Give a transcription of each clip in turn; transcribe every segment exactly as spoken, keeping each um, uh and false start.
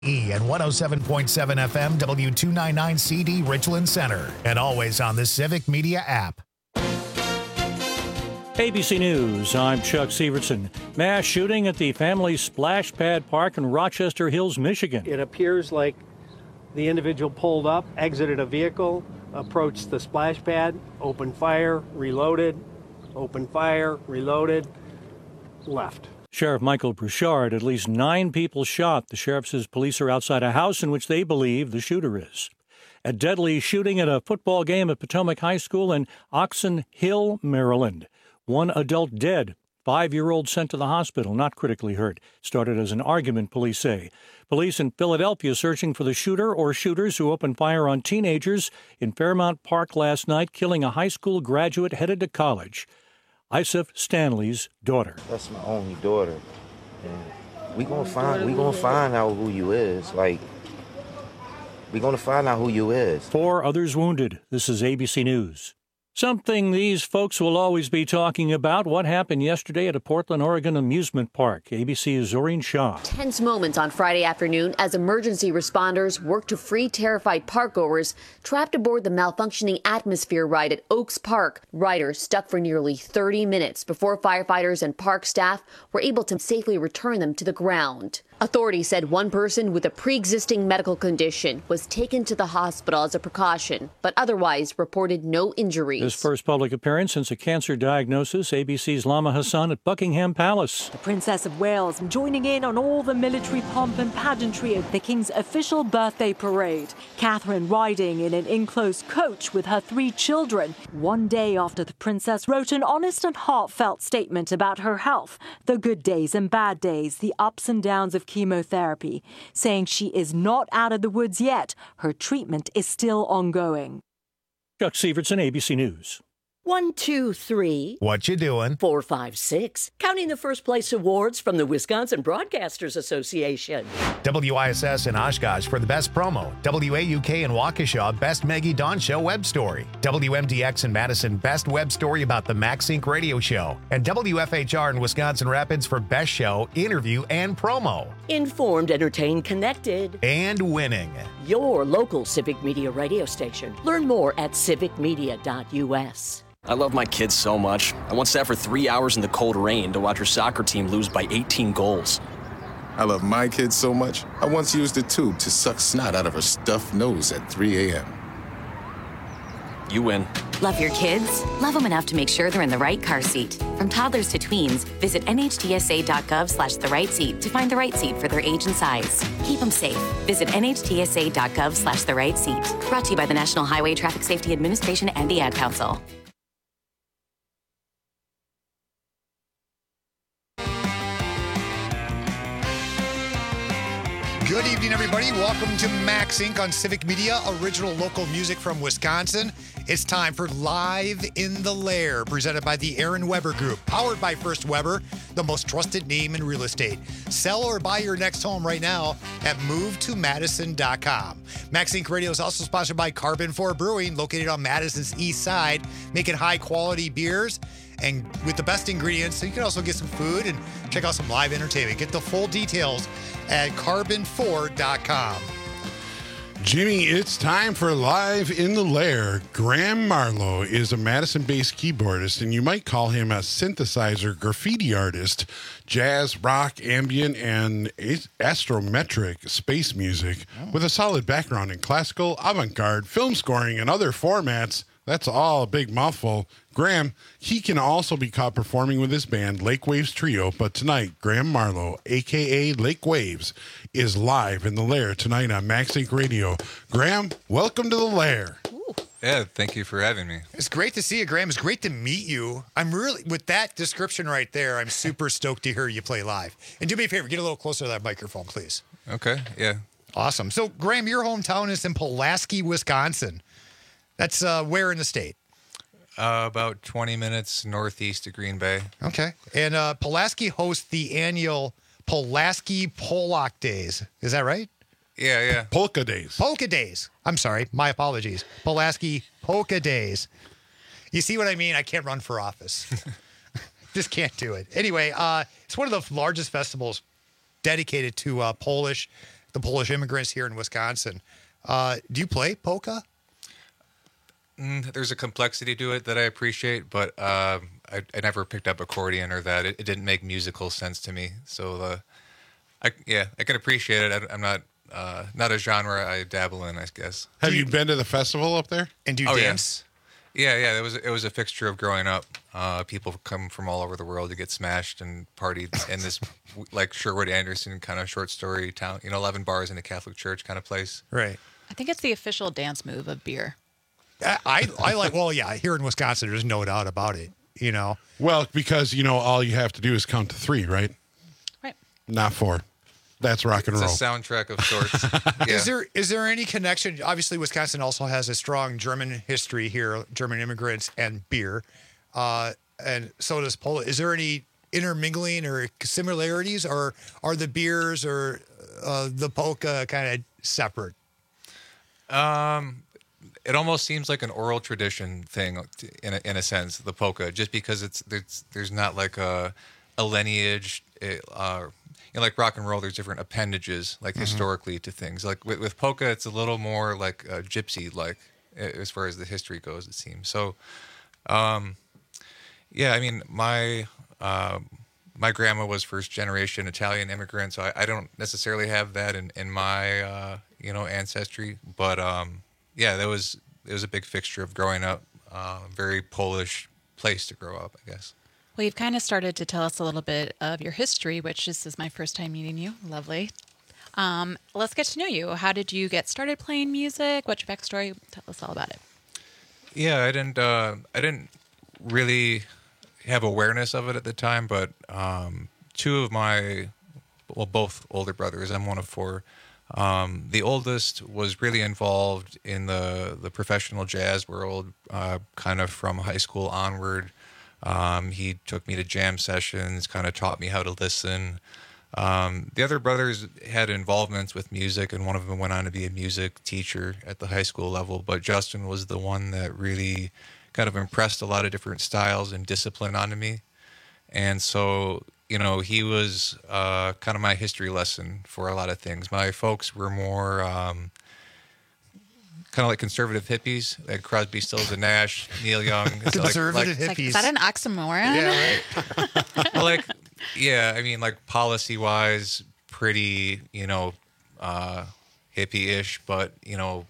E and one oh seven point seven F M, W two ninety-nine C D, Richland Center. And always on the Civic Media app. A B C News, I'm Chuck Severson. Mass shooting at the family splash pad park in Rochester Hills, Michigan. It appears like the individual pulled up, exited a vehicle, approached the splash pad, opened fire, reloaded, opened fire, reloaded, left. Sheriff Michael Bouchard, at least nine people shot. The sheriff says police are outside a house in which they believe the shooter is. A deadly shooting at a football game at Potomac High School in Oxon Hill, Maryland. One adult dead, five-year-old sent to the hospital, not critically hurt. Started as an argument, police say. Police in Philadelphia searching for the shooter or shooters who opened fire on teenagers in Fairmount Park last night, killing a high school graduate headed to college. Isaac Stanley's daughter. That's my only daughter. And we gonna find we gonna find out who you is. Like, we gonna find out who you is. Four others wounded. This is A B C News. Something these folks will always be talking about, what happened yesterday at a Portland, Oregon amusement park. A B C's Zoreen Shah. Tense moments on Friday afternoon as emergency responders worked to free terrified parkgoers trapped aboard the malfunctioning Atmosphere ride at Oaks Park. Riders stuck for nearly thirty minutes before firefighters and park staff were able to safely return them to the ground. Authorities said one person with a pre-existing medical condition was taken to the hospital as a precaution, but otherwise reported no injuries. His first public appearance since a cancer diagnosis, A B C's Lama Hassan at Buckingham Palace. The Princess of Wales joining in on all the military pomp and pageantry at the King's official birthday parade. Catherine riding in an enclosed coach with her three children. One day after the princess wrote an honest and heartfelt statement about her health, the good days and bad days, the ups and downs of chemotherapy, saying she is not out of the woods yet. Her treatment is still ongoing. Chuck Severson, A B C News. One, two, three. What you doing? Four, five, six. Counting the first place awards from the Wisconsin Broadcasters Association. W I S S in Oshkosh for the best promo. W A U K in Waukesha, best Maggie Dawn Show web story. W M D X in Madison, best web story about the MaxSync radio show. And W F H R in Wisconsin Rapids for best show, interview, and promo. Informed, entertained, connected. And winning. Your local Civic Media radio station. Learn more at civic media dot U S. I love my kids so much. I once sat for three hours in the cold rain to watch her soccer team lose by eighteen goals. I love my kids so much, I once used a tube to suck snot out of her stuffed nose at three a.m. You win. Love your kids? Love them enough to make sure they're in the right car seat. From toddlers to tweens, visit N H T S A dot gov slash the right seat to find the right seat for their age and size. Keep them safe. Visit N H T S A dot gov slash the right seat. Brought to you by the National Highway Traffic Safety Administration and the Ad Council. Good evening, everybody. Welcome to MaxSync on Civic Media, original local music from Wisconsin. It's time for Live in the Lair, presented by the Aaron Weber Group, powered by First Weber, the most trusted name in real estate. Sell or buy your next home right now at move to madison dot com. MaxSync Radio is also sponsored by Carbon four Brewing, located on Madison's east side, making high-quality beers and with the best ingredients. So you can also get some food and check out some live entertainment. Get the full details at carbon four dot com. Jimmy, it's time for Live in the Lair. Graham Marlowe is a Madison-based keyboardist, and you might call him a synthesizer graffiti artist. Jazz, rock, ambient, and astrometric space music oh. with a solid background in classical, avant-garde, film scoring, and other formats. That's all a big mouthful. Graham, he can also be caught performing with his band, Lake Waves Trio, but tonight, Graham Marlowe, a k a. Lake Waves, is live in the Lair tonight on MaxSync Radio. Graham, welcome to the Lair. Ooh. Yeah, thank you for having me. It's great to see you, Graham. It's great to meet you. I'm really, with that description right there, I'm super stoked to hear you play live. And do me a favor, get a little closer to that microphone, please. Okay, yeah. Awesome. So, Graham, your hometown is in Pulaski, Wisconsin. That's uh, where in the state? Uh, about twenty minutes northeast of Green Bay. Okay. And uh, Pulaski hosts the annual Pulaski Pollock Days. Is that right? Yeah, yeah. Polka Days. Polka Days. I'm sorry. My apologies. Pulaski Polka Days. You see what I mean? I can't run for office. Just can't do it. Anyway, uh, it's one of the largest festivals dedicated to uh, Polish the Polish immigrants here in Wisconsin. Uh, do you play polka? Mm, there's a complexity to it that I appreciate, but um, I, I never picked up accordion or that. It, it didn't make musical sense to me. So, uh, I yeah, I can appreciate it. I, I'm not uh, not a genre I dabble in, I guess. Have you been to the festival up there? And do you Oh, yeah. dance? Yeah, yeah. It was it was a fixture of growing up. Uh, people come from all over the world to get smashed and partied in this like Sherwood Anderson kind of short story town. You know, eleven bars in a Catholic church kind of place. Right. I think it's the official dance move of beer. I, I, I like, well, yeah, here in Wisconsin, there's no doubt about it, you know. Well, because, you know, all you have to do is count to three, right? Right. Not four. That's rock and It's roll. a soundtrack of sorts. Yeah. Is there is there any connection? Obviously, Wisconsin also has a strong German history here, German immigrants and beer. Uh, and so does Poland. Is there any intermingling or similarities, or are the beers or uh, the polka kind of separate? Um, it almost seems like an oral tradition thing in a, in a sense, the polka, just because it's there's there's not like a a lineage. It, uh, you know, like rock and roll, there's different appendages, like Mhm. historically to things. Like with, with polka, it's a little more like uh, gypsy-like as far as the history goes. It seems so. Um, yeah, I mean, my um, my grandma was first generation Italian immigrant, so I, I don't necessarily have that in in my uh, you know ancestry, but um, yeah, that was it was a big fixture of growing up. Uh, very Polish place to grow up, I guess. Well, you've kind of started to tell us a little bit of your history, which this is my first time meeting you. Lovely. Um, let's get to know you. How did you get started playing music? What's your backstory? Tell us all about it. Yeah, I didn't. Uh, I didn't really have awareness of it at the time, but um, two of my, well, both older brothers. I'm one of four. Um, the oldest was really involved in the the professional jazz world, uh, kind of from high school onward. Um, he took me to jam sessions, kind of taught me how to listen. Um, the other brothers had involvements with music, and one of them went on to be a music teacher at the high school level. But Justin was the one that really kind of impressed a lot of different styles and discipline onto me. And so, you know, he was uh, kind of my history lesson for a lot of things. My folks were more um, kind of like conservative hippies, like Crosby, Stills and Nash, Neil Young. It's like- Conservative like, It's like, hippies. is that an oxymoron? Yeah, right. well, like, yeah, I mean, like policy-wise, pretty, you know, uh, hippie-ish, but you know,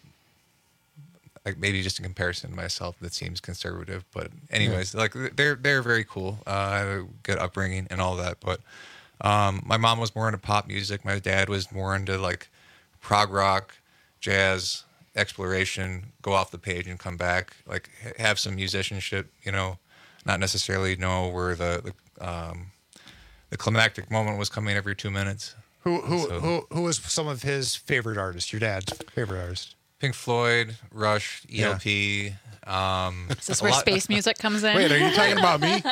like maybe just in comparison to myself, that seems conservative. But anyways, like they're they're very cool. Uh, I have a good upbringing and all that. But um, my mom was more into pop music. My dad was more into like prog rock, jazz, exploration, go off the page and come back, like ha- have some musicianship, you know, not necessarily know where the the, um, the climactic moment was coming every two minutes. Who who So- who who was some of his favorite artists? Your dad's favorite artist? Pink Floyd, Rush, E L P. Um, Is this a where lot- space music comes in? Wait, are you talking about me?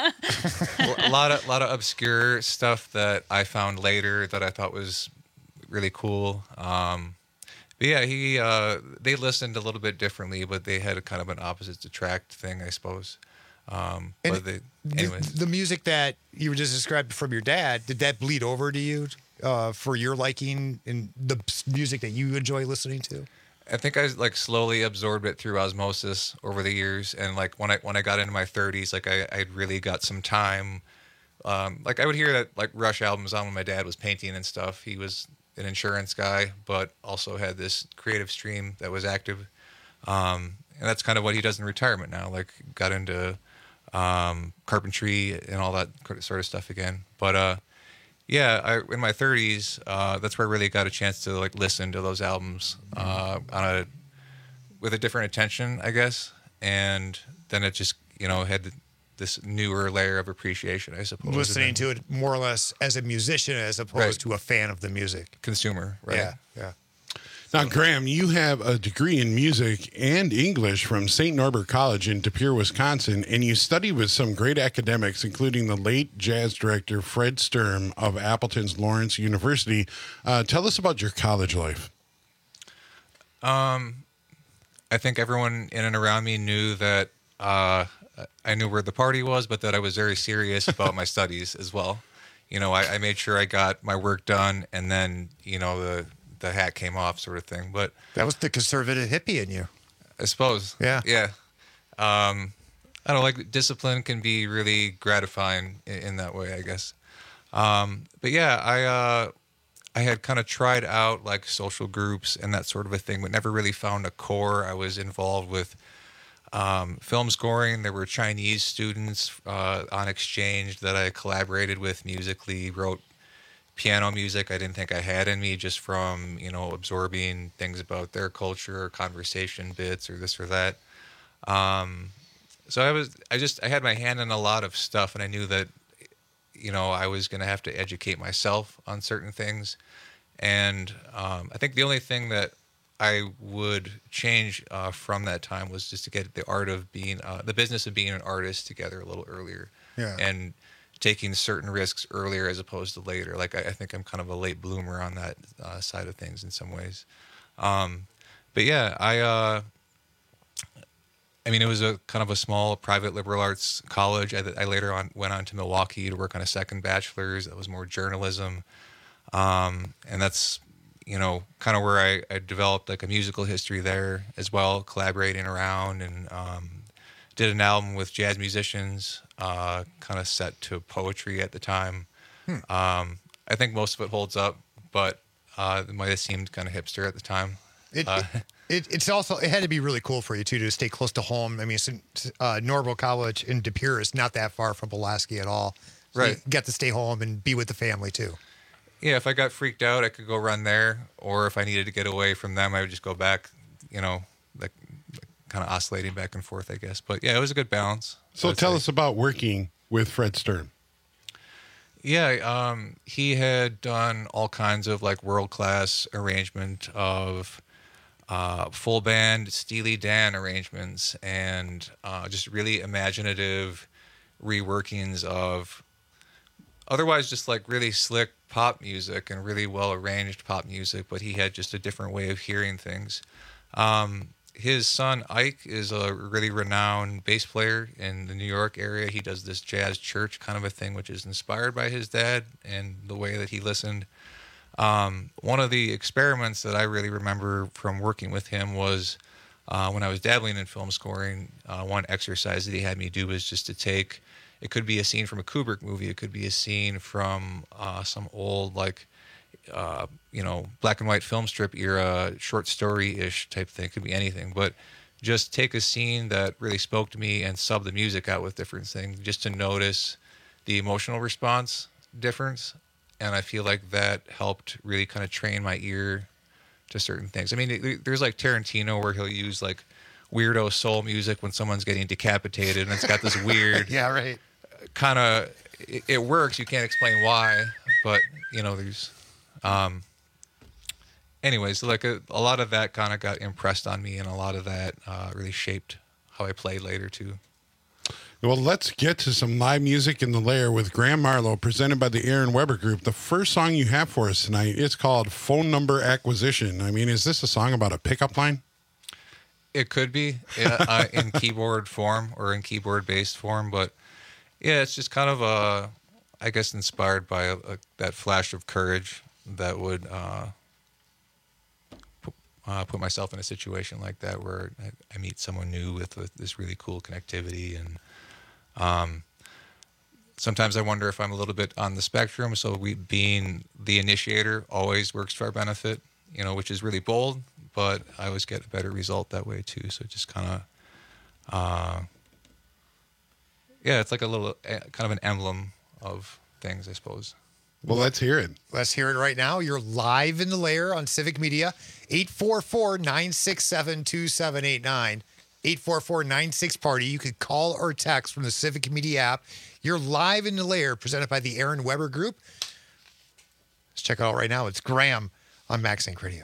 a lot of lot of obscure stuff that I found later that I thought was really cool. Um, but yeah, he uh, they listened a little bit differently, but they had a kind of an opposites attract thing, I suppose. Um, And but they, The, anyways, the music that you were just described from your dad, did that bleed over to you uh, for your liking in the music that you enjoy listening to? I think I like slowly absorbed it through osmosis over the years, and like when I when I got into my thirties, like I I really got some time. Um, like I would hear that like Rush albums on when my dad was painting and stuff. He was an insurance guy, but also had this creative stream that was active, um, and that's kind of what he does in retirement now. Like got into um, carpentry and all that sort of stuff again. But uh, yeah, I, in my thirties, uh, that's where I really got a chance to like listen to those albums uh, on a with a different attention, I guess. And then it just you know had this newer layer of appreciation, I suppose. Listening And to it more or less as a musician as opposed Right. to a fan of the music. consumer, right? Yeah, yeah. Now, Graham, you have a degree in music and English from Saint Norbert College in De Pere, Wisconsin, and you studied with some great academics, including the late jazz director Fred Sturm of Appleton's Lawrence University. Uh, tell us about your college life. Um, I think everyone in and around me knew that uh, I knew where the party was, but that I was very serious about my studies as well. You know, I, I made sure I got my work done, and then you know the the hat came off, sort of thing. But that was the conservative hippie in you, I suppose. Yeah, yeah. Um, I don't know, like discipline can be really gratifying in, in that way, I guess. Um, but yeah, I uh, I had kind of tried out like social groups and that sort of a thing, but never really found a core. I was involved with um, film scoring. There were Chinese students uh, on exchange that I collaborated with musically, wrote piano music I didn't think I had in me just from, you know, absorbing things about their culture or conversation bits or this or that. Um, so I was, I just, I had my hand in a lot of stuff, and I knew that, you know, I was going to have to educate myself on certain things. And um, I think the only thing that I would change uh, from that time was just to get the art of being, uh, the business of being an artist together a little earlier. Yeah. And taking certain risks earlier as opposed to later. Like, I, I think I'm kind of a late bloomer on that uh, side of things in some ways. Um, but yeah, I, uh, I mean, it was a kind of a small private liberal arts college. I, I later on went on to Milwaukee to work on a second bachelor's that was more journalism. Um, and that's, you know, kind of where I, I developed like a musical history there as well, collaborating around, and um, did an album with jazz musicians, uh, kind of set to poetry at the time. Hmm. Um, I think most of it holds up, but uh, it might have seemed kind of hipster at the time. It, uh, it, it it's also, it had to be really cool for you too to stay close to home. I mean, uh, Norville College in De Pere is not that far from Pulaski at all. So right. You get to stay home and be with the family too. Yeah, if I got freaked out, I could go run there, or if I needed to get away from them, I would just go back, you know, like, like kind of oscillating back and forth, I guess. But yeah, it was a good balance. So tell say. us about working with Fred Stern. Yeah, um, he had done all kinds of like world-class arrangement of uh, full band Steely Dan arrangements, and uh, just really imaginative reworkings of otherwise just like really slick pop music and really well-arranged pop music, but he had just a different way of hearing things. Um, his son Ike is a really renowned bass player in the New York area. He does this jazz church kind of a thing, which is inspired by his dad and the way that he listened. Um, one of the experiments that I really remember from working with him was uh, when I was dabbling in film scoring, uh, one exercise that he had me do was just to take, it could be a scene from a Kubrick movie, it could be a scene from uh, some old, like, uh, you know, black and white film strip era, short story-ish type thing. It could be anything, but just take a scene that really spoke to me and sub the music out with different things, just to notice the emotional response difference. And I feel like that helped really kind of train my ear to certain things. I mean, there's like Tarantino where he'll use like weirdo soul music when someone's getting decapitated, and it's got this weird, yeah, right, kind of. It, it works. You can't explain why, but you know, there's. Um, anyways, like a, a lot of that kind of got impressed on me, and a lot of that uh, really shaped how I played later too. Well, let's get to some live music in the lair with Graham Marlowe, presented by the Aaron Weber Group. The first song you have for us tonight, it's called Phone Number Acquisition. I mean, is this a song about a pickup line? It could be uh, in keyboard form or in keyboard-based form, but yeah, it's just kind of a, I guess, inspired by a, a, that flash of courage that would uh, put, uh, put myself in a situation like that where I, I meet someone new with, with this really cool connectivity. And um, sometimes I wonder if I'm a little bit on the spectrum. So we being the initiator always works to our benefit, you know, which is really bold, but I always get a better result that way too. So just kind of, uh, yeah, it's like a little kind of an emblem of things, I suppose. Well, let's hear it. Let's hear it right now. You're live in the lair on Civic Media. eight four four, nine six seven, two seven eight nine. eight four four, nine six, party. You could call or text from the Civic Media app. You're live in the lair, presented by the Aaron Weber Group. Let's check it out right now. It's Graham on MaxSync Radio.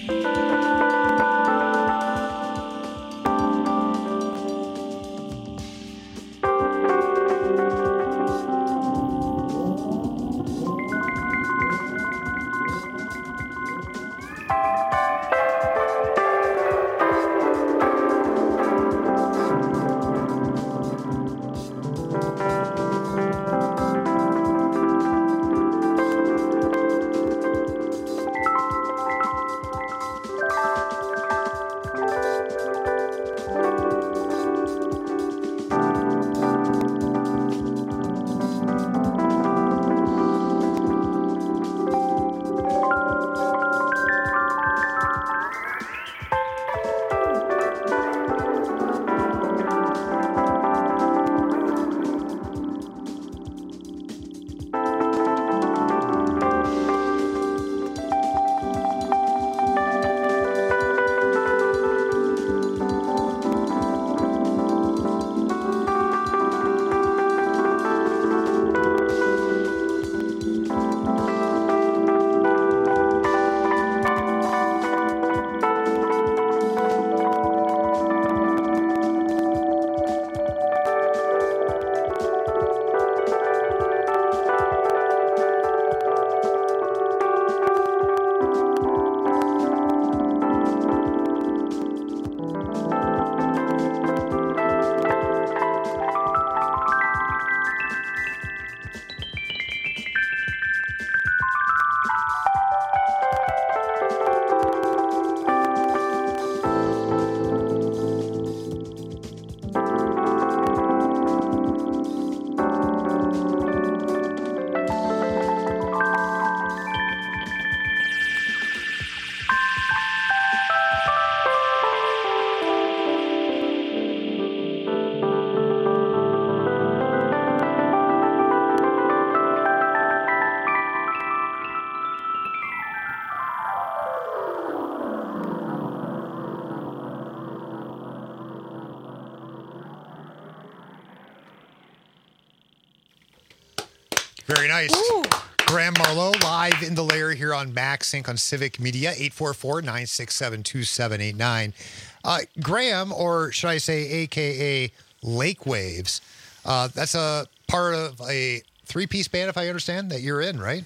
Very nice. Ooh. Graham Marlowe live in the lair here on MaxSync on Civic Media, eight four four, nine six seven, two seven eight nine. Uh, Graham, or should I say A K A Lake Waves, uh, that's a part of a three-piece band, if I understand, that you're in, right?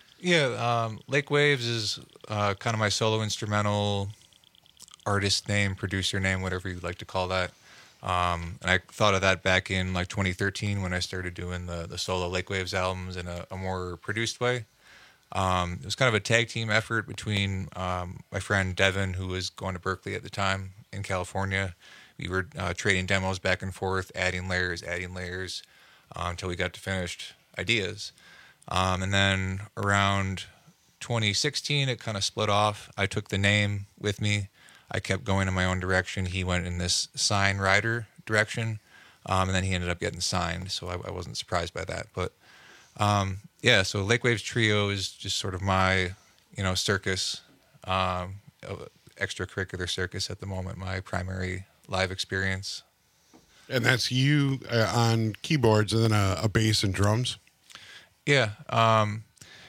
Yeah, um, Lake Waves is uh, kind of my solo instrumental artist name, producer name, whatever you'd like to call that. Um, and I thought of that back in like twenty thirteen when I started doing the, the solo Lake Waves albums in a, a more produced way. Um, it was kind of a tag team effort between um, my friend Devin, who was going to Berkeley at the time in California. We were uh, trading demos back and forth, adding layers, adding layers, uh, until we got to finished ideas. Um, and then around twenty sixteen, it kind of split off. I took the name with me. I kept going in my own direction. He went in this sign rider direction, um, and then he ended up getting signed, so I, I wasn't surprised by that. But um, yeah, so Lake Waves Trio is just sort of my, you know, circus, um, extracurricular circus at the moment, my primary live experience. And that's you uh, on keyboards and then a, a bass and drums? Yeah. Um,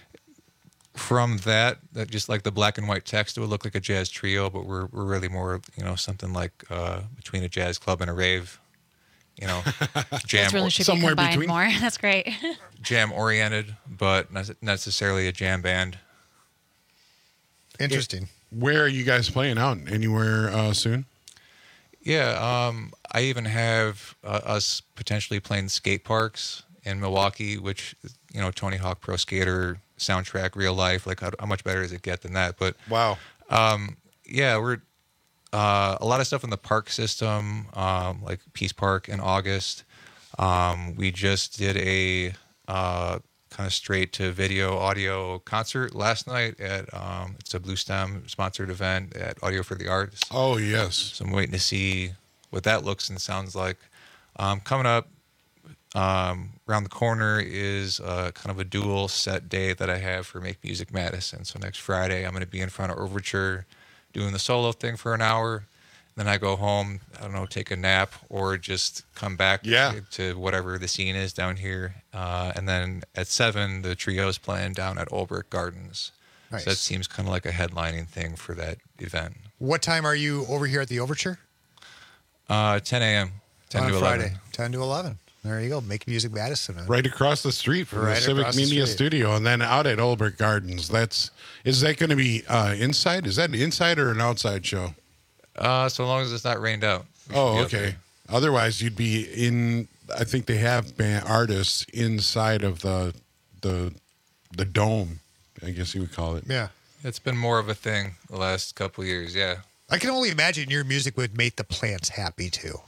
from that, that just like the black and white text, it would look like a jazz trio, but we're we're really more, you know, something like uh, between a jazz club and a rave, you know, jam. Those really should somewhere be combined between. more. That's great. Jam oriented, but not necessarily a jam band. Interesting. Where are you guys playing out? Anywhere uh, soon? Yeah, um, I even have uh, us potentially playing skate parks in Milwaukee, which, you know, Tony Hawk Pro Skater soundtrack, real life. Like, how, how much better does it get than that? But wow, um, yeah, we're uh, a lot of stuff in the park system, um, like Peace Park in August. Um, we just did a uh, kind of straight to video audio concert last night at um, it's a Blue Stem sponsored event at Audio for the Arts. Oh yes, so I'm waiting to see what that looks and sounds like. Um, coming up. Um, around the corner is uh, kind of a dual set day that I have for Make Music Madison. So next Friday, I'm going to be in front of Overture doing the solo thing for an hour. Then I go home, I don't know, take a nap or just come back yeah. to, to whatever the scene is down here. Uh, and then at seven, the trio is playing down at Olbrich Gardens. Nice. So that seems kind of like a headlining thing for that event. What time are you over here at the Overture? Uh, ten a.m. ten on to Friday, eleven. ten to eleven. There you go. Make Music Madison. Man. Right across the street from Right the Civic across the Media street. Studio, and then out at Olbert Gardens. That's is that going to be uh, inside? Is that an inside or an outside show? Uh, so long as it's not rained out. we should Oh, be out okay. there. Otherwise, you'd be in. I think they have band artists inside of the the the dome. I guess you would call it. Yeah. It's been more of a thing the last couple of years. Yeah. I can only imagine your music would make the plants happy too.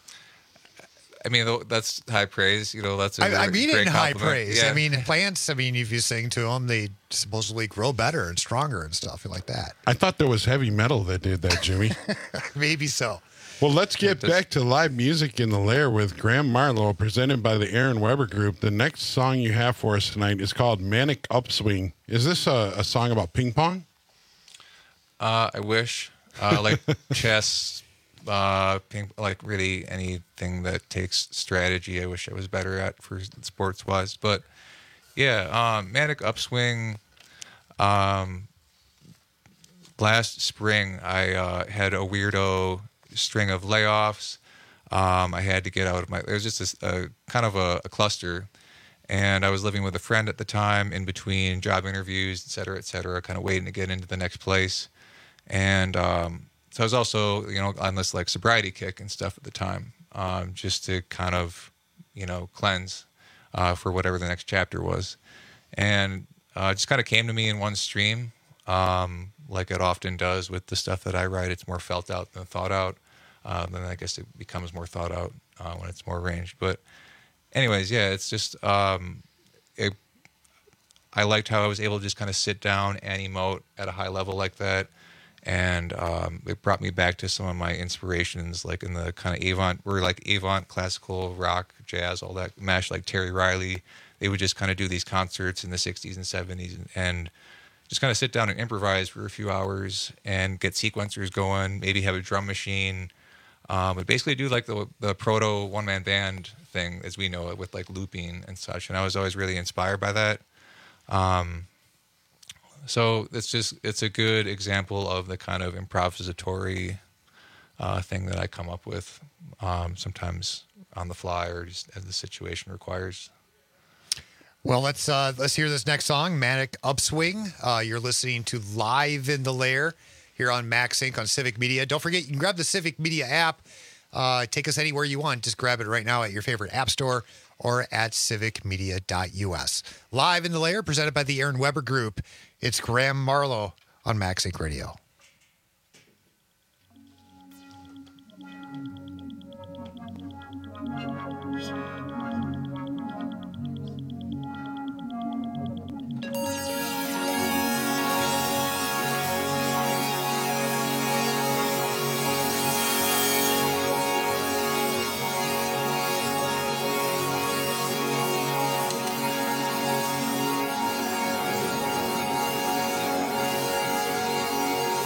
I mean, tho- that's high praise. You know, that's a I, I great- mean, great in high compliment. praise. Yeah. I mean, plants. I mean, if you sing to them, they supposedly grow better and stronger and stuff like that. I thought there was heavy metal that did that, Jimmy. Maybe so. Well, let's get back to live music in the lair with Graham Marlowe, presented by the Aaron Weber Group. The next song you have for us tonight is called Manic Upswing. Is this a, a song about ping pong? Uh, I wish. Uh, like chess, uh, ping, like really anything that takes strategy. I wish I was better at for sports wise. But yeah, um, Manic Upswing. Um, last spring, I uh, had a weirdo string of layoffs. Um, I had to get out of my. It was just this, a kind of a, a cluster. And I was living with a friend at the time in between job interviews, et cetera, et cetera, kind of waiting to get into the next place. And um, so I was also, you know, on this like sobriety kick and stuff at the time, um, just to kind of, you know, cleanse uh, for whatever the next chapter was. And uh, it just kind of came to me in one stream, um, like it often does with the stuff that I write. It's more felt out than thought out. Uh, then I guess it becomes more thought out uh, when it's more arranged. But anyways, yeah, it's just, um, it, I liked how I was able to just kind of sit down and emote at a high level like that. And um, it brought me back to some of my inspirations, like in the kind of avant, we're like avant, classical, rock, jazz, all that mash, like Terry Riley. They would just kind of do these concerts in the sixties and seventies and, and just kind of sit down and improvise for a few hours and get sequencers going, maybe have a drum machine. Um, but basically do like the the proto one-man band thing as we know it, with like looping and such. And I was always really inspired by that. Um, so it's just, it's a good example of the kind of improvisatory uh, thing that I come up with um, sometimes on the fly or just as the situation requires. Well, let's uh, let's hear this next song, Manic Upswing. Uh, you're listening to Live in the Lair here on MaxSync on Civic Media. Don't forget, you can grab the Civic Media app. Uh, take us anywhere you want. Just grab it right now at your favorite app store or at civic media dot u s. Live in the Lair, presented by the Aaron Weber Group. It's Graham Marlowe on MaxSync Radio. Thank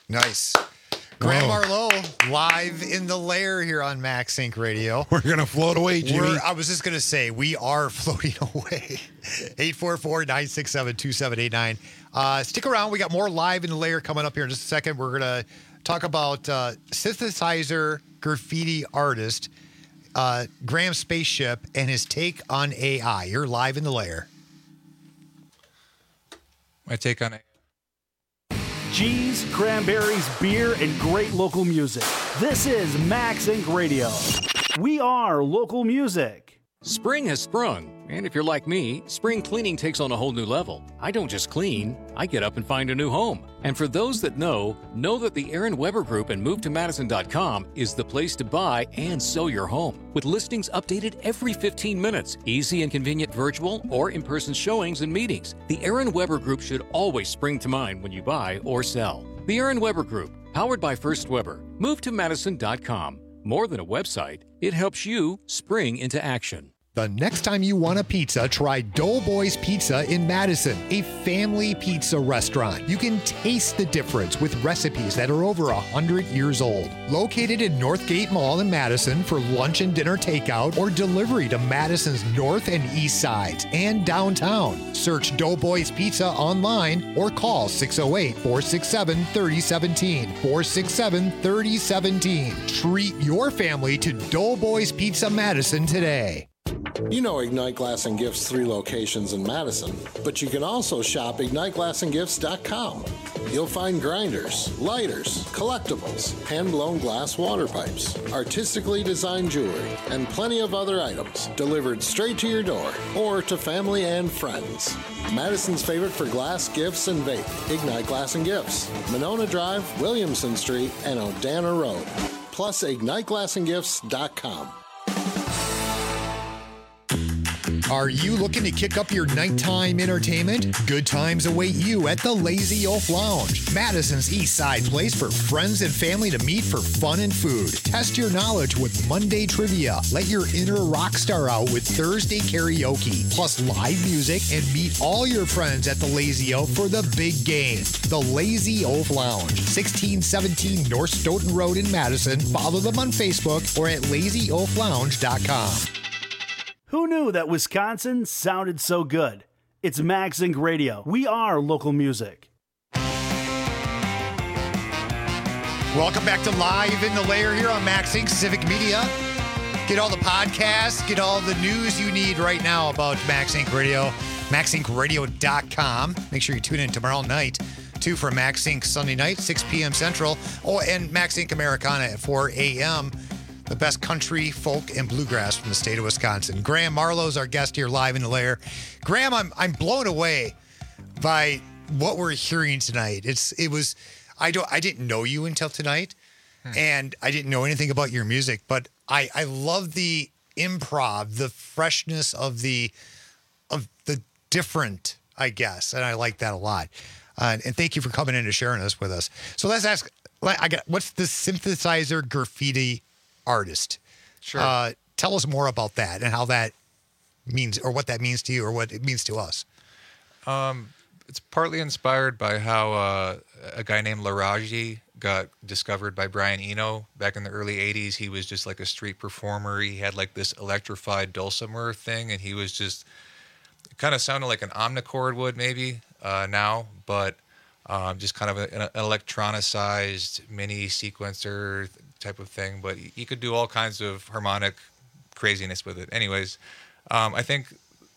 Nice. Graham Marlowe, live in the lair here on Max Inc Radio. We're going to float away, Jimmy. We're, I was just going to say, we are floating away. eight four four, nine six seven, two seven eight nine. Uh, stick around. We got more live in the lair coming up here in just a second. We're going to talk about uh, synthesizer graffiti artist uh, Graham Spaceship and his take on A I. You're live in the lair. My take on A I. Cheese, cranberries, beer, and great local music. This is Max Inc Radio. We are local music. Spring has sprung, and if you're like me, spring cleaning takes on a whole new level. I don't just clean, I get up and find a new home. And for those that know, know that the Aaron Weber Group and move to madison dot com is the place to buy and sell your home. With listings updated every fifteen minutes, easy and convenient virtual or in-person showings and meetings, the Aaron Weber Group should always spring to mind when you buy or sell. The Aaron Weber Group, powered by First Weber, move to madison dot com. More than a website, it helps you spring into action. The next time you want a pizza, try Doughboys Pizza in Madison, a family pizza restaurant. You can taste the difference with recipes that are over one hundred years old. Located in Northgate Mall in Madison for lunch and dinner takeout or delivery to Madison's north and east sides and downtown. Search Doughboys Pizza online or call six oh eight, four six seven, three oh one seven, four six seven, three oh one seven. Treat your family to Doughboys Pizza Madison today. You know Ignite Glass and Gifts' three locations in Madison, but you can also shop ignite glass and gifts dot com. You'll find grinders, lighters, collectibles, hand-blown glass water pipes, artistically designed jewelry, and plenty of other items delivered straight to your door or to family and friends. Madison's favorite for glass, gifts, and vape, Ignite Glass and Gifts, Monona Drive, Williamson Street, and Odana Road. Plus ignite glass and gifts dot com. Are you looking to kick up your nighttime entertainment? Good times await you at the Lazy Oaf Lounge, Madison's East Side place for friends and family to meet for fun and food. Test your knowledge with Monday trivia. Let your inner rock star out with Thursday karaoke, plus live music, and meet all your friends at the Lazy Oaf for the big game. The Lazy Oaf Lounge, sixteen seventeen North Stoughton Road in Madison. Follow them on Facebook or at lazy oaf lounge dot com. Who knew that Wisconsin sounded so good? It's Max Inc Radio. We are local music. Welcome back to Live in the Lair here on Max Inc Civic Media. Get all the podcasts, get all the news you need right now about Max Inc Radio, max inc radio dot com. Make sure you tune in tomorrow night, too, for Max Inc Sunday night, six p.m. Central, oh, and Max Inc Americana at four a.m. The best country, folk, and bluegrass from the state of Wisconsin. Graham Marlowe's our guest here live in the lair. Graham, I'm I'm blown away by what we're hearing tonight. It's it was I don't I didn't know you until tonight, hmm. and I didn't know anything about your music, but I I love the improv, the freshness of the of the different, I guess, and I like that a lot. Uh, and thank you for coming in and sharing this with us. So let's ask. I got what's the synthesizer graffiti artist? Sure. Uh, tell us more about that and how that means, or what that means to you, or what it means to us. Um, it's partly inspired by how uh, a guy named Laraji got discovered by Brian Eno back in the early eighties. He was just like a street performer. He had like this electrified dulcimer thing, and he was just kind of sounded like an omnichord would maybe uh, now, but um, just kind of a, an electronicized mini sequencer type of thing, but he could do all kinds of harmonic craziness with it. Anyways, um, I think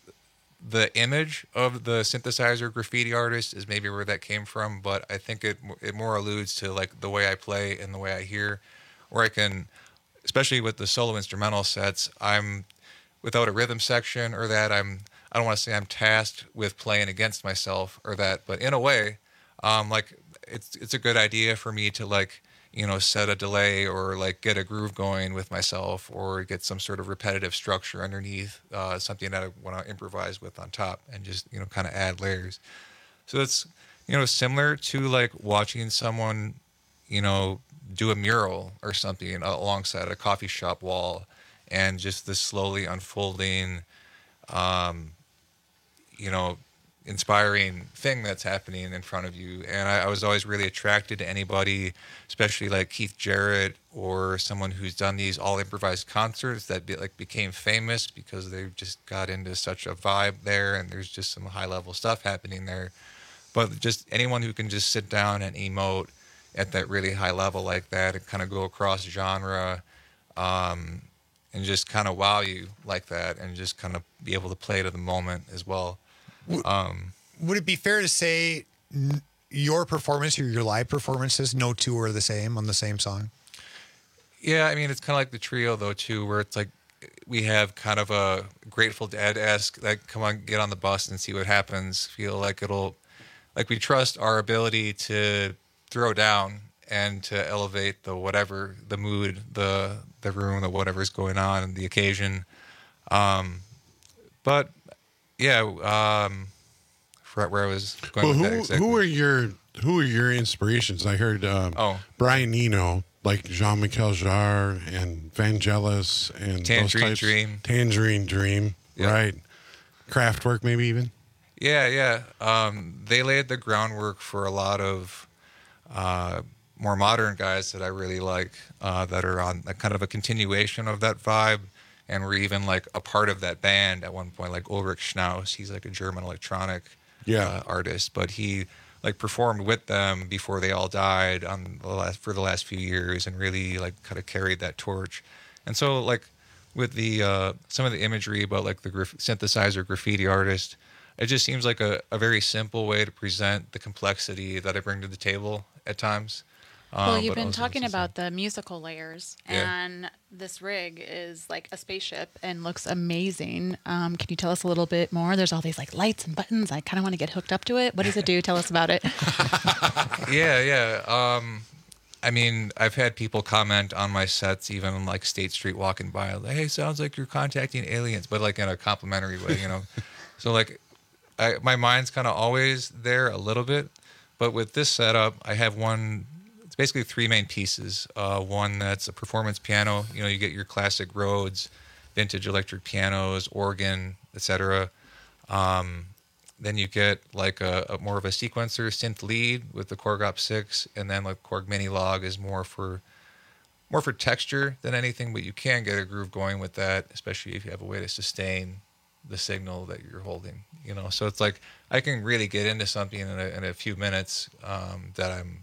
the image of the synthesizer graffiti artist is maybe where that came from, but I think it it more alludes to like the way I play and the way I hear, where I can, especially with the solo instrumental sets, I'm without a rhythm section or that I'm I don't want to say I'm tasked with playing against myself or that, but in a way, um, like it's it's a good idea for me to like, you know, set a delay or like get a groove going with myself or get some sort of repetitive structure underneath, uh, something that I want to improvise with on top and just, you know, kind of add layers. So it's, you know, similar to like watching someone, you know, do a mural or something alongside a coffee shop wall and just this slowly unfolding, um, you know, inspiring thing that's happening in front of you. And I, I was always really attracted to anybody, especially like Keith Jarrett or someone who's done these all improvised concerts that be, like became famous because they just got into such a vibe there, and there's just some high level stuff happening there. But just anyone who can just sit down and emote at that really high level like that and kind of go across genre, um, and just kind of wow you like that, and just kind of be able to play to the moment as well. Um, Would it be fair to say n- your performance or your live performances, no two are the same on the same song? Yeah, I mean, it's kind of like the trio, though, too, where it's like we have kind of a Grateful Dead-esque, like, come on, get on the bus and see what happens. Feel like it'll, like we trust our ability to throw down and to elevate the whatever, the mood, the the room, the whatever's going on, and the occasion. Um, but... Yeah, um, right where I was going well, with who, that exactly. who are your who are your inspirations? I heard um, oh. Brian Eno, like Jean-Michel Jarre and Vangelis and Tangerine those types. Dream. Tangerine Dream, yeah. right? Kraftwerk, maybe even. Yeah, yeah. Um, they laid the groundwork for a lot of uh, more modern guys that I really like, uh, that are on a kind of a continuation of that vibe. And we're even like a part of that band at one point, like Ulrich Schnaus. He's like a German electronic yeah. uh, artist, but he like performed with them before they all died on the last for the last few years, and really like kind of carried that torch. And so like with the uh, some of the imagery about like the graf- synthesizer graffiti artist, it just seems like a, a very simple way to present the complexity that I bring to the table at times. Well, Um, you've but been also talking it's just- about the musical layers, Yeah. and this rig is like a spaceship and looks amazing. Um, can you tell us a little bit more? There's all these like lights and buttons. I kind of want to get hooked up to it. What does it do? Tell us about it. Yeah, yeah. Um, I mean, I've had people comment on my sets, even on like State Street walking by, like, "Hey, sounds like you're contacting aliens," but like in a complimentary way, you know. So like, I, my mind's kind of always there a little bit, but with this setup, I have one. It's basically three main pieces. Uh, one that's a performance piano. You know, you get your classic Rhodes, vintage electric pianos, organ, et cetera. Um, then you get like a, a more of a sequencer synth lead with the Korg Op six, and then like Korg Mini Log is more for more for texture than anything, but you can get a groove going with that, especially if you have a way to sustain the signal that you're holding. You know, so it's like I can really get into something in a, in a few minutes um, that I'm.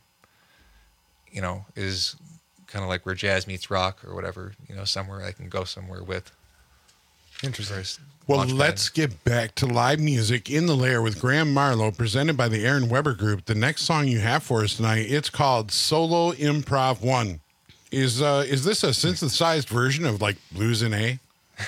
You know, is kind of like where jazz meets rock or whatever, you know, somewhere I can go somewhere with. Interesting. Well, let's get back to live music in the lair with Graham Marlowe, presented by the Aaron Weber Group. The next song you have for us tonight, it's called Solo Improv One. Is uh, is this a synthesized version of like Blues in A?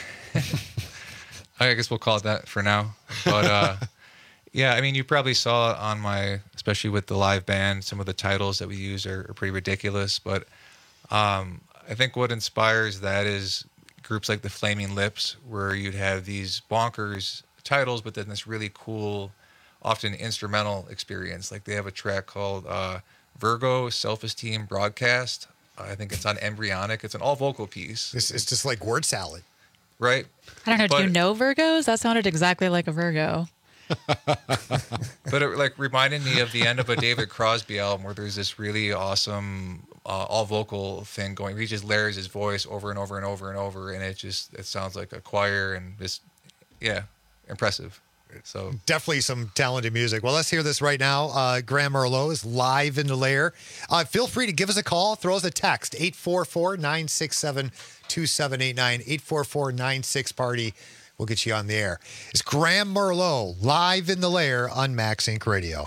I guess we'll call it that for now. But uh, yeah, I mean, you probably saw on my, especially with the live band, some of the titles that we use are, are pretty ridiculous. But um, I think what inspires that is groups like the Flaming Lips, where you'd have these bonkers titles, but then this really cool, often instrumental experience. Like they have a track called uh, Virgo Self-Esteem Broadcast. I think it's on Embryonic. It's an all vocal piece. It's, it's just like word salad. Right? I don't know. But- Do you know Virgos? That sounded exactly like a Virgo. But it like reminded me of the end of a David Crosby album where there's this really awesome uh, all vocal thing going. He just layers his voice over and over and over and over, and it just it sounds like a choir and just yeah, impressive. So Definitely some talented music. Well, let's hear this right now. Uh, Graham Marlowe is live in the lair. Uh, feel free to give us a call. Throw us a text, eight four four, nine six seven, two seven eight nine, eight four four, nine six party. We'll get you on the air. It's Graham Marlowe live in the lair on Max Inc Radio.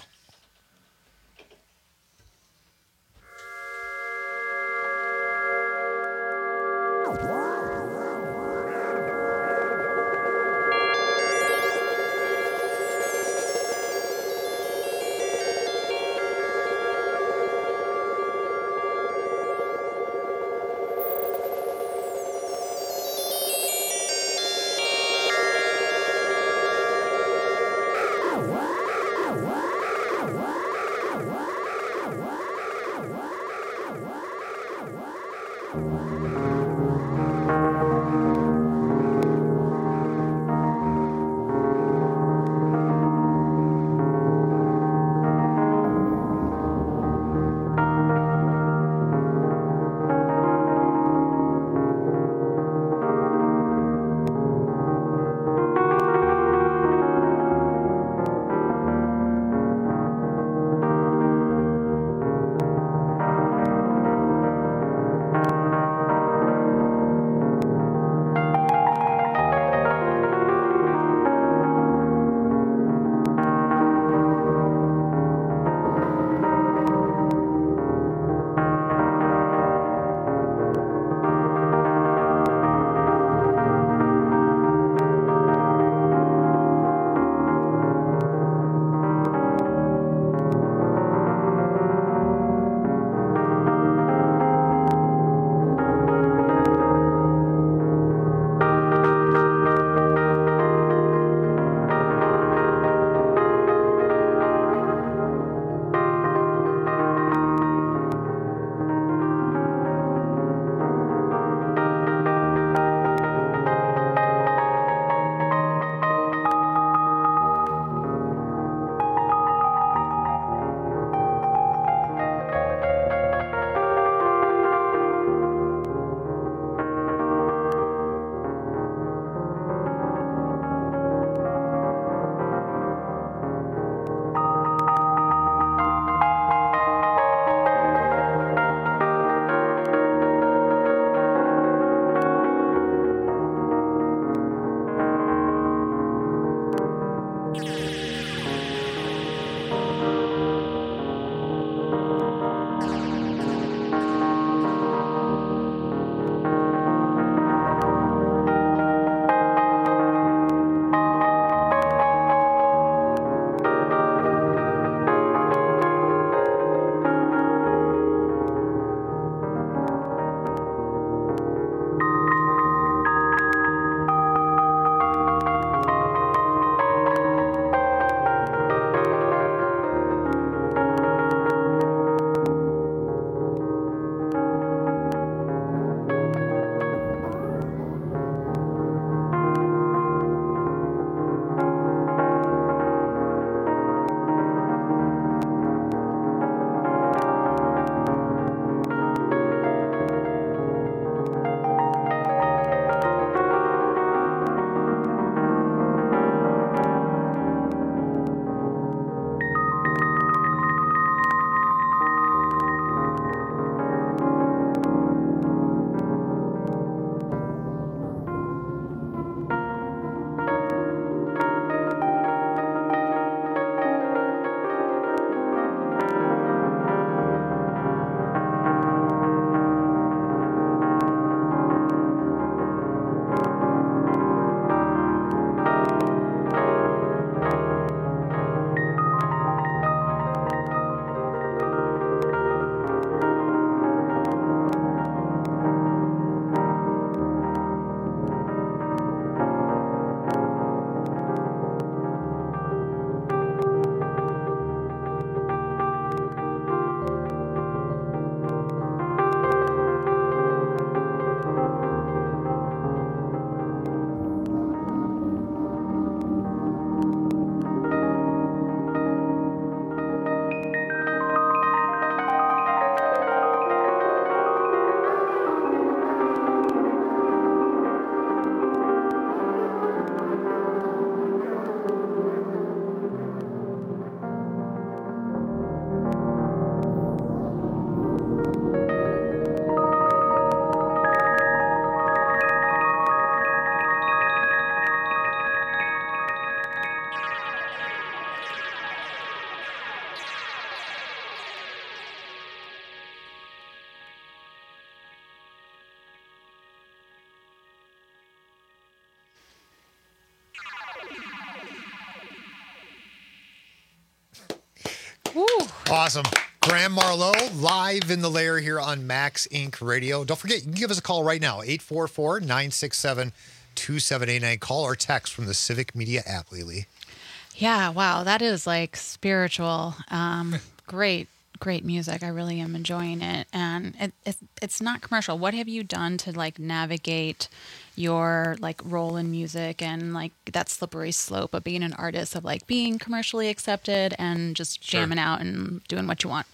Awesome. Graham Marlowe, live in the lair here on Max Incorporated. Radio. Don't forget, you can give us a call right now, eight four four, nine six seven, two seven eight nine. Call or text from the Civic Media app, Lily. Yeah, wow, that is like spiritual. Um, great, great music. I really am enjoying it. And it, it, it's not commercial. What have you done to like navigate your like role in music and like that slippery slope of being an artist, of like being commercially accepted and just jamming Sure. out and doing what you want?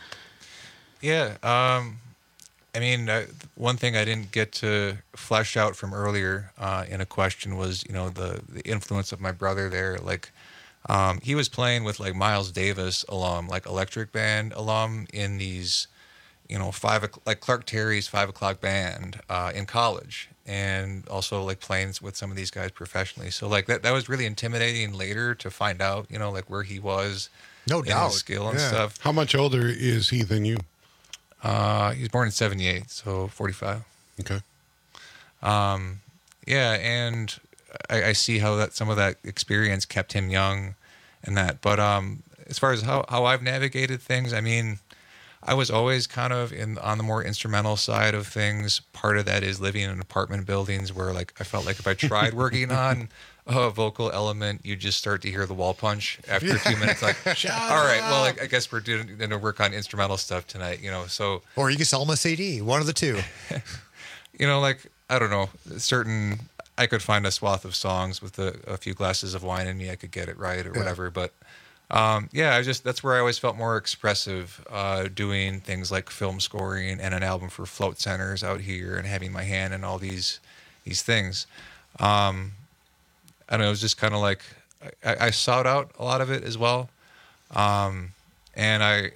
Yeah. Um, I mean, uh, one thing I didn't get to flesh out from earlier uh, in a question was, you know, the, the influence of my brother there. Like, um, he was playing with like Miles Davis alum, like Electric Band alum in these, you know, five, o'c- like Clark Terry's Five O'Clock Band uh, in college. And also like playing with some of these guys professionally. So like that, that was really intimidating later to find out, you know, like where he was. No in doubt. his skill and Yeah. stuff. How much older is he than you? Uh, he was born in seventy-eight, so forty-five. Okay. Um, yeah, and I, I see how that some of that experience kept him young and that. But um, as far as how, how I've navigated things, I mean, I was always kind of in on the more instrumental side of things. Part of that is living in apartment buildings where like I felt like if I tried working on a vocal element, you just start to hear the wall punch after two minutes. Like, all right, well, like, I guess we're doing going to work on instrumental stuff tonight, you know. So, or you can sell them a C D, one of the two. you know, like I don't know, certain. I could find a swath of songs with a, a few glasses of wine in me. I could get it right or Yeah. whatever, but. Um, yeah, I just that's where I always felt more expressive, uh, doing things like film scoring and an album for Float Centers out here, and having my hand in all these these things. Um, I don't know, it was just kind of like I, I sought out a lot of it as well, um, and I,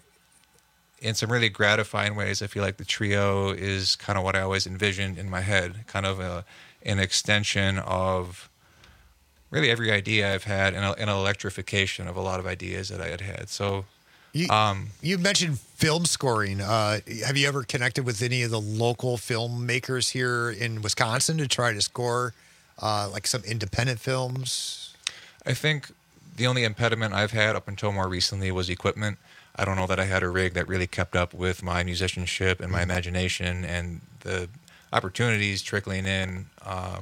in some really gratifying ways, I feel like the trio is kind of what I always envisioned in my head, kind of a, an extension of. Really every idea I've had, and an electrification of a lot of ideas that I had had. So, You, um, you mentioned film scoring. Uh, have you ever connected with any of the local filmmakers here in Wisconsin to try to score uh, like some independent films? I think the only impediment I've had up until more recently was equipment. I don't know that I had a rig that really kept up with my musicianship and my imagination and the opportunities trickling in. Uh,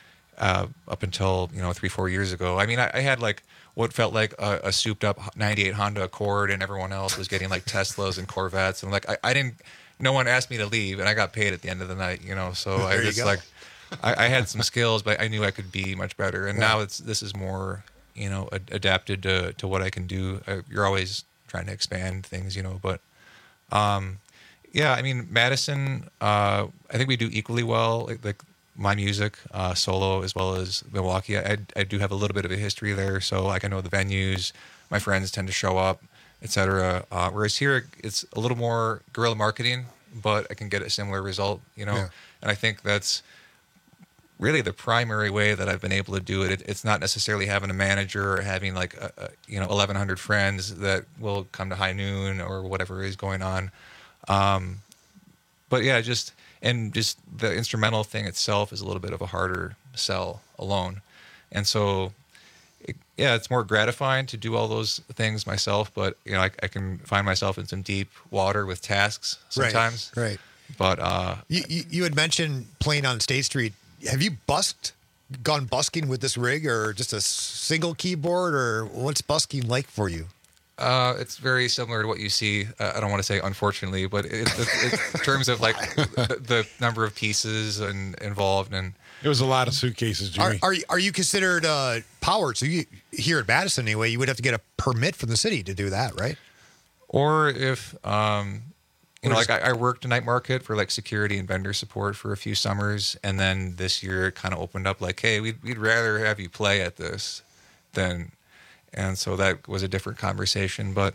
Uh, up until, you know, three, four years ago. I mean, I, I had like what felt like a, a souped up ninety-eight Honda Accord, and everyone else was getting like Teslas and Corvettes. And like, I, I didn't, no one asked me to leave, and I got paid at the end of the night, you know? So I There you just go. like, I, I had some skills, but I knew I could be much better. And Yeah. now it's, this is more, you know, ad- adapted to, to what I can do. Uh, you're always trying to expand things, you know, but, um, yeah, I mean, Madison, uh, I think we do equally well, like, like my music, uh, solo, as well as Milwaukee. I, I do have a little bit of a history there, so like I know the venues, my friends tend to show up, et cetera. Uh, whereas here, it's a little more guerrilla marketing, but I can get a similar result, you know? Yeah. And I think that's really the primary way that I've been able to do it. it it's not necessarily having a manager or having like, a, a, you know, eleven hundred friends that will come to high noon or whatever is going on. Um, but yeah, just... And just the instrumental thing itself is a little bit of a harder sell alone. And so, it, yeah, it's more gratifying to do all those things myself. But, you know, I, I can find myself in some deep water with tasks sometimes. Right, right. But uh, You, you, you had mentioned playing on State Street. Have you busked, gone busking with this rig, or just a single keyboard, or what's busking like for you? Uh, it's very similar to what you see. Uh, I don't want to say unfortunately, but it, it, it, in terms of like the, the number of pieces and involved, and it was a lot of suitcases, Are, Jimmy. are, you- are you considered uh, powered? So you here at Madison anyway, you would have to get a permit from the city to do that, right? Or if um, you Or know, just- like I, I worked a night market for like security and vendor support for a few summers, and then this year it kind of opened up like, hey, we'd we'd rather have you play at this than. And so that was a different conversation. But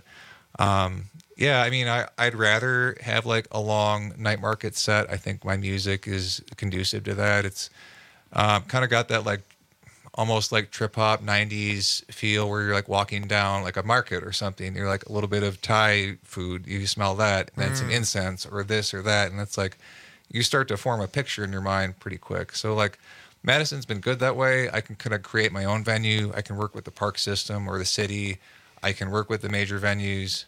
um, yeah, I mean, I, I'd rather have like a long night market set. I think my music is conducive to that. It's um, kind of got that like almost like trip hop nineties feel where you're like walking down like a market or something. You're like a little bit of Thai food. You smell that, and then Mm. some incense or this or that. And it's like you start to form a picture in your mind pretty quick. So like, Madison's been good that way. I can kind of create my own venue. I can work with the park system or the city. I can work with the major venues.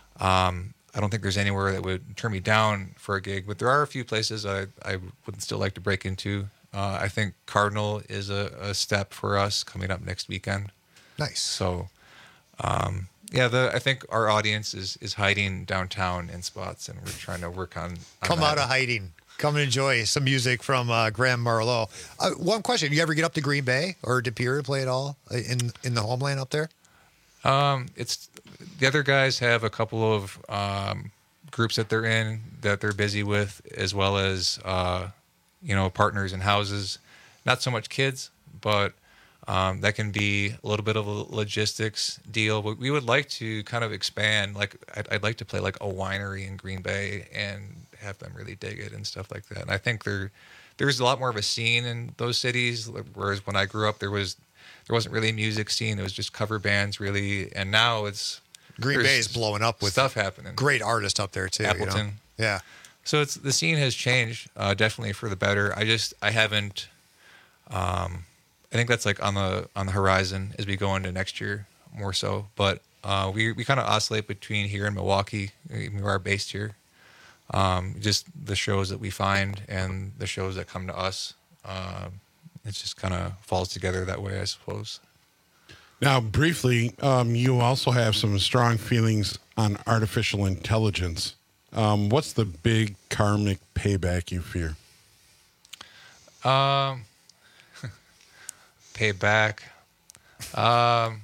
Um, I don't think there's anywhere that would turn me down for a gig, but there are a few places I, I would still like to break into. Uh, I think Cardinal is a, a step for us coming up next weekend. Nice. So, um, yeah, the I think our audience is is hiding downtown in spots, and we're trying to work on, on Come that. out of hiding. Come and enjoy some music from uh, Graham Marlowe. Uh, one question: you ever get up to Green Bay or De Pere to play at all in in the homeland up there? Um, it's the other guys have a couple of um, groups that they're in that they're busy with, as well as uh, you know, partners in houses. Not so much kids, but um, that can be a little bit of a logistics deal. But we would like to kind of expand. Like I'd, I'd like to play like a winery in Green Bay and have them really dig it and stuff like that. And I think there there's a lot more of a scene in those cities. Whereas when I grew up, there was there wasn't really a music scene. It was just cover bands, really. And now it's Green Bay is blowing up with stuff happening. Great artists up there too. Appleton, you know? Yeah. So it's the scene has changed, uh, definitely for the better. I just I haven't. Um, I think that's like on the on the horizon as we go into next year more so. But uh, we we kind of oscillate between here and Milwaukee. We are based here. Um, just the shows that we find and the shows that come to us. Uh, it just kind of falls together that way, I suppose. Now, briefly, um, you also have some strong feelings on artificial intelligence. Um, what's the big karmic payback you fear? Um, payback. Um,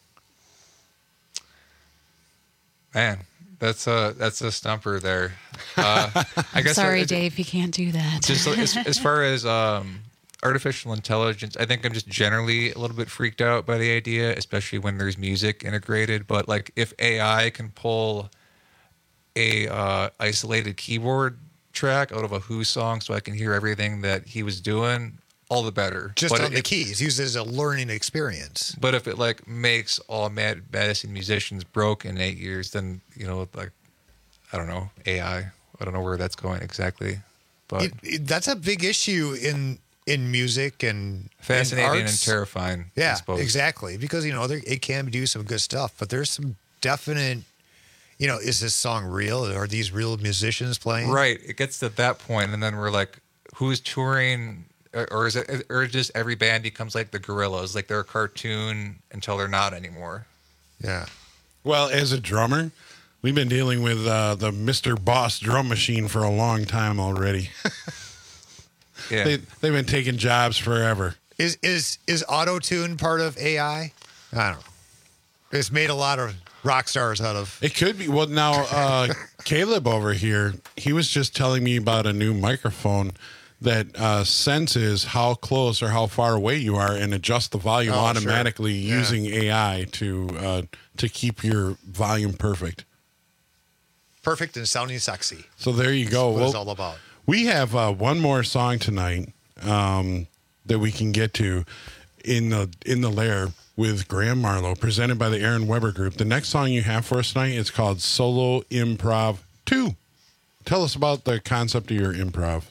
man, that's a that's a stumper there. Uh, I guess. Sorry, I, Dave, you can't do that. Just as, as far as um, artificial intelligence, I think I'm just generally a little bit freaked out by the idea, especially when there's music integrated. But like, if A I can pull a uh, isolated keyboard track out of a Who song, so I can hear everything that he was doing, all the better. Just but on it, the keys, used as a learning experience. But if it like makes all Mad Madison musicians broke in eight years, then you know, like I don't know, A I. I don't know where that's going exactly, but it, it, that's a big issue in in music and fascinating and, and terrifying. Yeah, I suppose. exactly. Because you know there, it can do some good stuff, but there's some definite. You know, is this song real? Are these real musicians playing? Right. It gets to that point, and then we're like, who's touring? Or, or is it, or just every band becomes like the Gorillaz, like they're a cartoon until they're not anymore. Yeah. Well, as a drummer, we've been dealing with uh, the Mister Boss drum machine for a long time already. Yeah. They, they've been taking jobs forever. Is is is auto-tune part of A I? I don't know. It's made a lot of rock stars out of. It could be. Well, now, uh, Caleb over here, he was just telling me about a new microphone that uh, senses how close or how far away you are and adjusts the volume Oh, automatically sure. Yeah. using A I to uh, to keep your volume perfect. Perfect and sounding sexy. So there you go. That's what Well, it's all about. we have uh, one more song tonight um, that we can get to in the in the lair with Graham Marlowe, presented by the Aaron Weber Group. The next song you have for us tonight is called Solo Improv two. Tell us about the concept of your improv.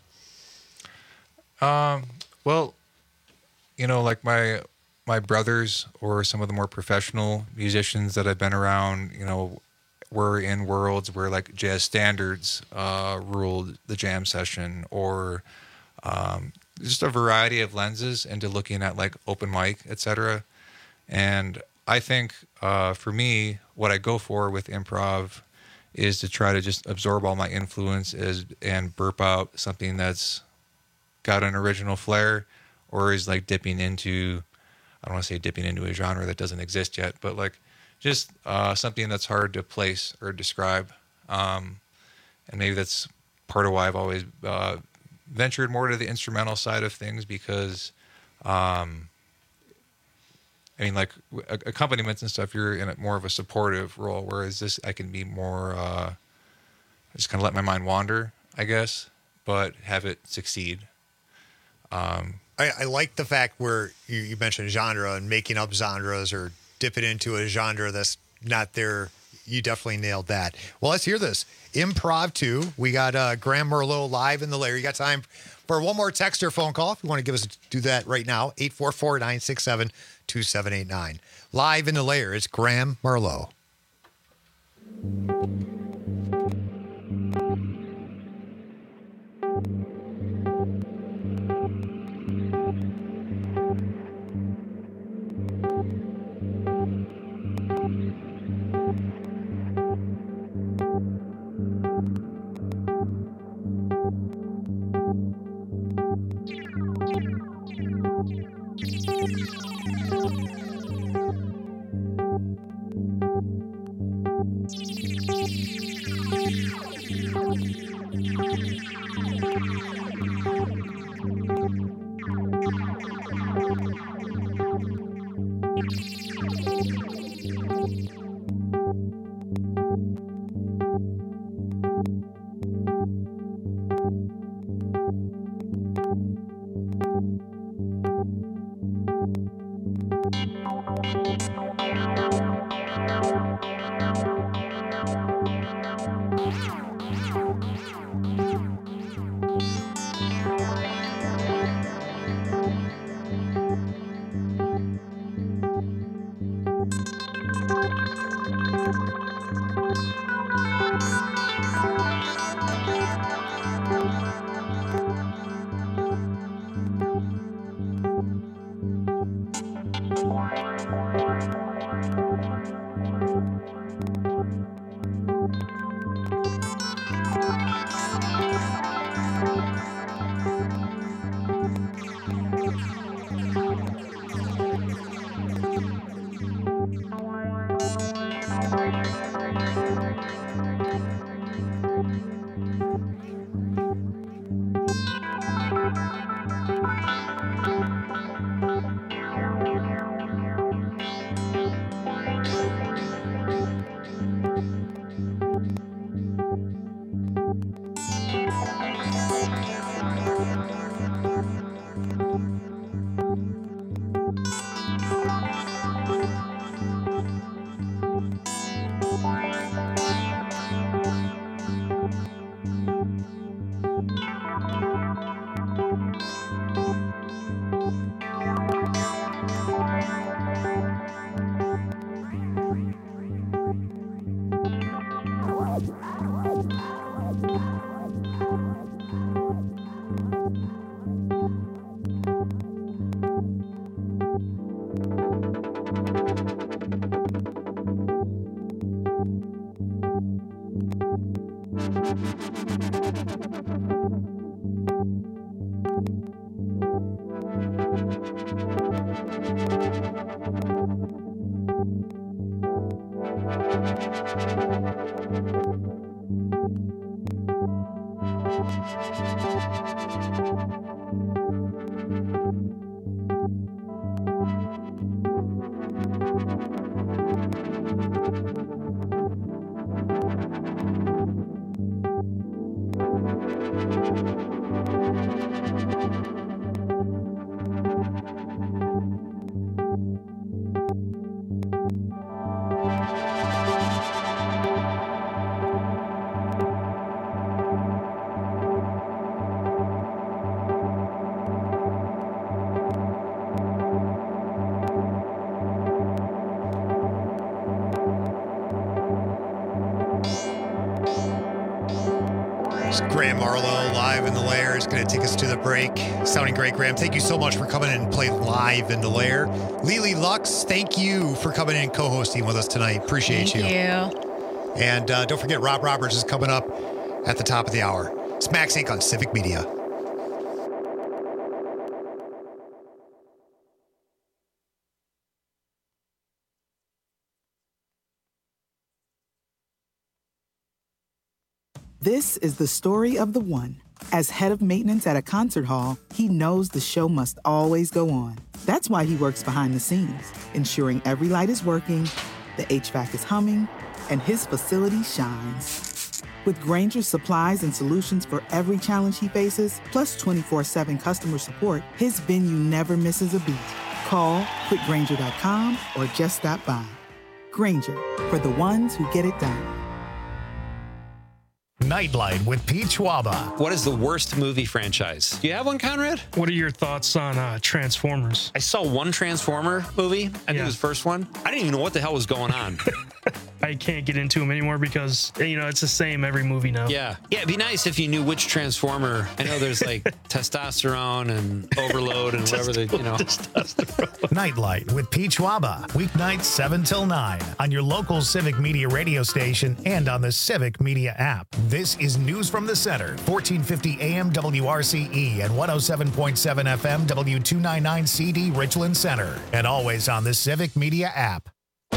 Um, well, you know, like my my brothers or some of the more professional musicians that I've been around, you know, were in worlds where like jazz standards uh, ruled the jam session, or um, just a variety of lenses into looking at like open mic, et cetera. And I think uh, for me, what I go for with improv is to try to just absorb all my influences and burp out something that's got an original flair, or is like dipping into, I don't want to say dipping into a genre that doesn't exist yet, but like just uh, something that's hard to place or describe. Um, and maybe that's part of why I've always uh, ventured more to the instrumental side of things, because um, I mean, like accompaniments and stuff, you're in a more of a supportive role, whereas this, I can be more, uh, just kind of let my mind wander, I guess, but have it succeed. Um, I, I like the fact where you, you mentioned genre and making up genres or dipping into a genre that's not there. You definitely nailed that. Well, let's hear this. Improv two. We got uh, Graham Marlowe live in the lair. You got time for one more text or phone call if you want to give us do that right now. eight four four, nine six seven, two seven eight nine. Live in the lair. It's Graham Marlowe. Graham Marlowe live in the Lair is going to take us to the break. Sounding great, Graham. Thank you so much for coming in and playing live in the Lair. Lily Lux, thank you for coming in and co-hosting with us tonight. Appreciate Thank you. you. And uh, don't forget, Rob Roberts is coming up at the top of the hour. It's Max Inc on Civic Media. This is the story of the one. As head of maintenance at a concert hall, he knows the show must always go on. That's why he works behind the scenes, ensuring every light is working, the H V A C is humming, and his facility shines. With Grainger's supplies and solutions for every challenge he faces, plus twenty-four seven customer support, his venue never misses a beat. Call quick grainger dot com or just stop by. Grainger, for the ones who get it done. Nightlight with Pete Schwaba. What is the worst movie franchise? Do you have one, Conrad? What are your thoughts on uh, Transformers? I saw one Transformer movie. I think Yeah. it was the first one. I didn't even know what the hell was going on. I can't get into them anymore because, you know, it's the same every movie now. Yeah. Yeah, it'd be nice if you knew which Transformer. I know there's like testosterone and overload and whatever the, you know. Nightlight with Peach Waba. Weeknights seven till nine on your local Civic Media radio station and on the Civic Media app. This is News from the Center, fourteen fifty A M W R C E and one oh seven point seven F M W two ninety-nine C D Richland Center. And always on the Civic Media app.